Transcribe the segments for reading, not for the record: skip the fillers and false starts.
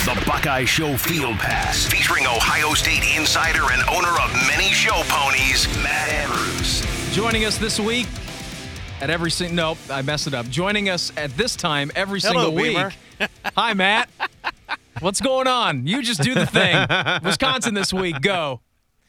The Buckeye Show Field Pass, featuring Ohio State insider and owner of many show ponies, Matt Andrews. Joining us this week at every single... Nope, I messed it up. Joining us at this time every single week. Hi, Matt. What's going on? You just do the thing. Wisconsin this week. Go.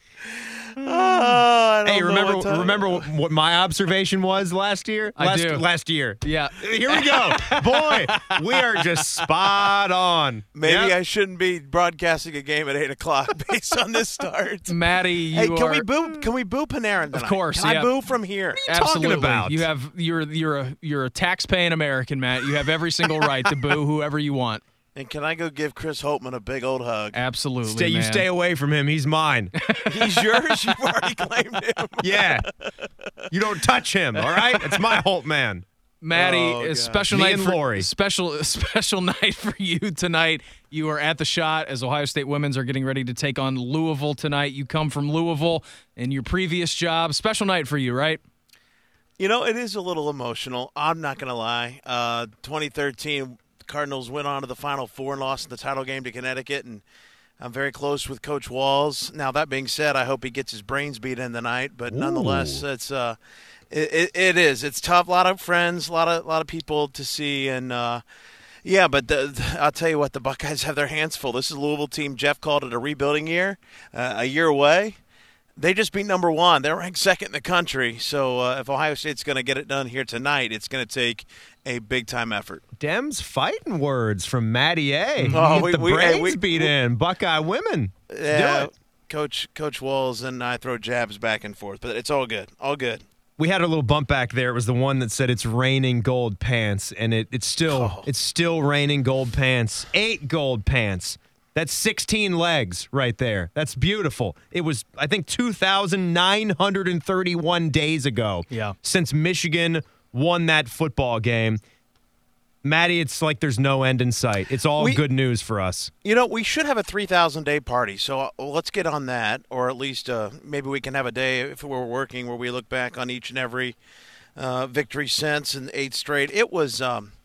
Hey, remember what my observation was last year? I do. Last year. Yeah. Here we go. Boy, we are just spot on. Maybe Yep. I shouldn't be broadcasting a game at 8 o'clock based on this start. Maddie, you Hey, can are... we boo? Can we boo Panarin tonight? Of course, Can yeah. I boo from here? Absolutely. talking about? You're a tax-paying American, Matt. You have every single right to boo whoever you want. And can I go give Chris Holtman a big old hug? Absolutely, You man. stay away from him. He's mine. He's yours. You've already claimed him. Yeah. You don't touch him, all right? It's my Holt man. Maddie, Oh, a God. special Me night and for Lori. special night for you tonight. You are at the Shot as Ohio State women's are getting ready to take on Louisville tonight. You come from Louisville in your previous job. Special night for you, right? You know, it is a little emotional. I'm not going to lie. 2013, the Cardinals went on to the Final Four and lost in the title game to Connecticut, and I'm very close with Coach Walls. Now, that being said, I hope he gets his brains beat in tonight, but nonetheless, it's it is. It's tough. A lot of friends, a lot of people to see, and yeah, but I'll tell you what, the Buckeyes have their hands full. This is a Louisville team. Jeff called it a rebuilding year, a year away. They just beat number one. They're ranked second in the country. So if Ohio State's going to get it done here tonight, it's going to take a big-time effort. Dem's fighting words from Matty A. Oh, Get the brains beat in. Buckeye women. Let's do it. Coach Walls and I throw jabs back and forth, but it's all good. All good. We had a little bump back there. It was the one that said it's raining gold pants, and it's still raining gold pants. 8 gold pants. That's 16 legs right there. That's beautiful. It was, I think, 2,931 days ago since Michigan won that football game. Maddie, it's like there's no end in sight. It's all good news for us. You know, we should have a 3,000-day party, so let's get on that, or at least maybe we can have a day, if we're working, where we look back on each and every victory since in 8 straight. It was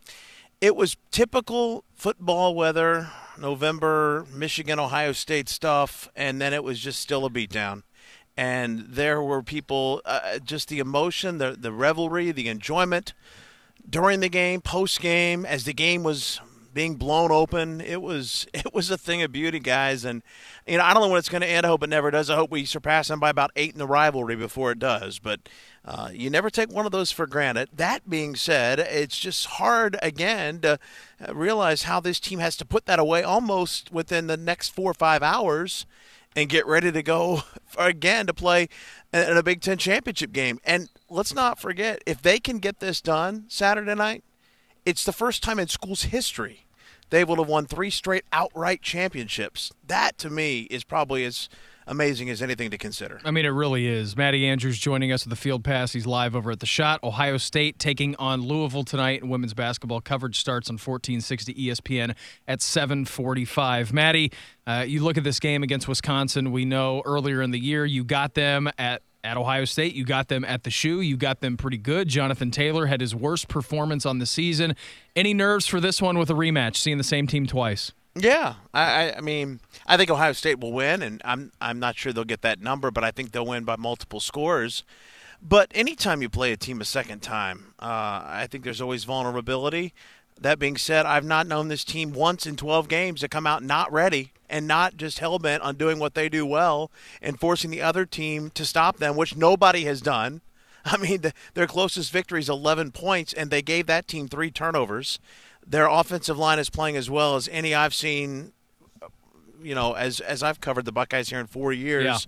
typical football weather, November, Michigan, Ohio State stuff, and then it was just still a beatdown. And there were people, just the emotion, the revelry, the enjoyment during the game, post-game, as the game was being blown open. It was a thing of beauty, guys. And, you know, I don't know when it's going to end. I hope it never does. I hope we surpass them by about 8 in the rivalry before it does. But you never take one of those for granted. That being said, it's just hard, again, to realize how this team has to put that away almost within the next 4 or 5 hours and get ready to go again to play in a Big Ten championship game. And let's not forget, if they can get this done Saturday night, it's the first time in school's history they will have won 3 straight outright championships. That, to me, is probably as amazing as anything to consider. I mean, it really is. Matty Andrews joining us with the Field Pass. He's live over at the Shot. Ohio State taking on Louisville tonight. Women's basketball coverage starts on 1460 ESPN at 7:45. Matty, you look at this game against Wisconsin. We know earlier in the year you got them at Ohio State. You got them at the Shoe. You got them pretty good. Jonathan Taylor had his worst performance on the season. Any nerves for this one with a rematch, seeing the same team twice? Yeah, I mean, I think Ohio State will win, and I'm not sure they'll get that number, but I think they'll win by multiple scores. But anytime you play a team a second time, I think there's always vulnerability. That being said, I've not known this team once in 12 games to come out not ready and not just hell-bent on doing what they do well and forcing the other team to stop them, which nobody has done. I mean, their closest victory is 11 points, and they gave that team 3 turnovers. Their offensive line is playing as well as any I've seen, you know, as I've covered the Buckeyes here in 4 years. Yeah.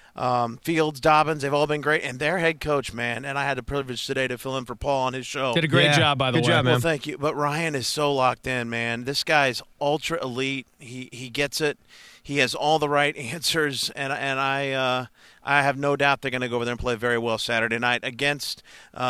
Fields, Dobbins, they've all been great. And their head coach, man, and I had the privilege today to fill in for Paul on his show. Did a great job, by the way. Good job, man. Well, thank you. But Ryan is so locked in, man. This guy's ultra elite. He gets it. He has all the right answers, and I have no doubt they're going to go over there and play very well Saturday night against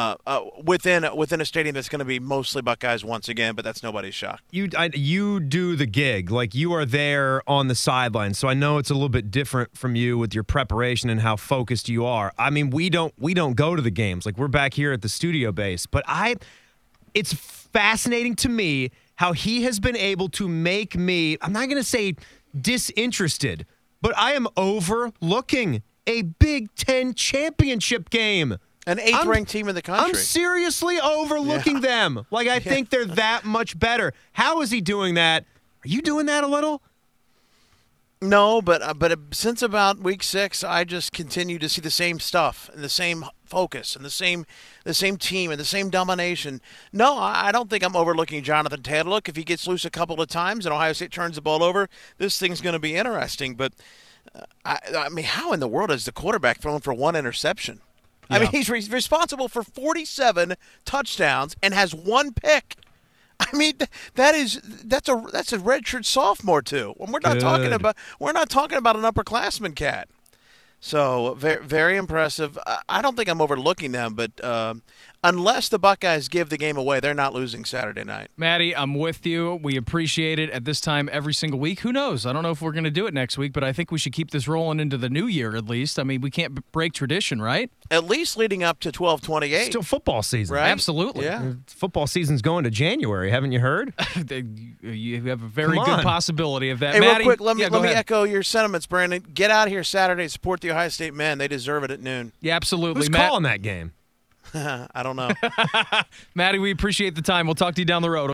within a stadium that's going to be mostly Buckeyes once again, but that's nobody's shock. You do the gig. Like, you are there on the sideline, so I know it's a little bit different from you with your preparation and how focused you are. I mean, we don't go to the games. Like, we're back here at the studio base, but it's fascinating to me how he has been able to make me, I'm not going to say disinterested, but I am overlooking a Big Ten championship game. An 8th-ranked team in the country. I'm seriously overlooking them. Like, I think they're that much better. How is he doing that? Are you doing that a little? No, but since about week 6, I just continue to see the same stuff and the same focus and the same team and the same domination. No, I don't think I'm overlooking Jonathan Taylor. Look, if he gets loose a couple of times and Ohio State turns the ball over, this thing's going to be interesting. But, I mean, how in the world is the quarterback thrown for 1 interception? Yeah. I mean, he's responsible for 47 touchdowns and has 1 pick. I mean, that's a redshirt sophomore too. We're not talking about an upperclassman cat. So very, very impressive. I don't think I'm overlooking them, but unless the Buckeyes give the game away, they're not losing Saturday night. Maddie, I'm with you. We appreciate it at this time every single week. Who knows? I don't know if we're going to do it next week, but I think we should keep this rolling into the new year at least. I mean, we can't break tradition, right? At least leading up to 12/28. Still football season. Right? Absolutely. Yeah. Football season's going to January. Haven't you heard? You have a very good possibility of that. Hey, Maddie, real quick, let me ahead. echo your sentiments, Brandon. Get out here Saturday and support the Ohio State men. They deserve it at noon. Yeah, absolutely. Who's calling that game? I don't know. Maddie, we appreciate the time. We'll talk to you down the road.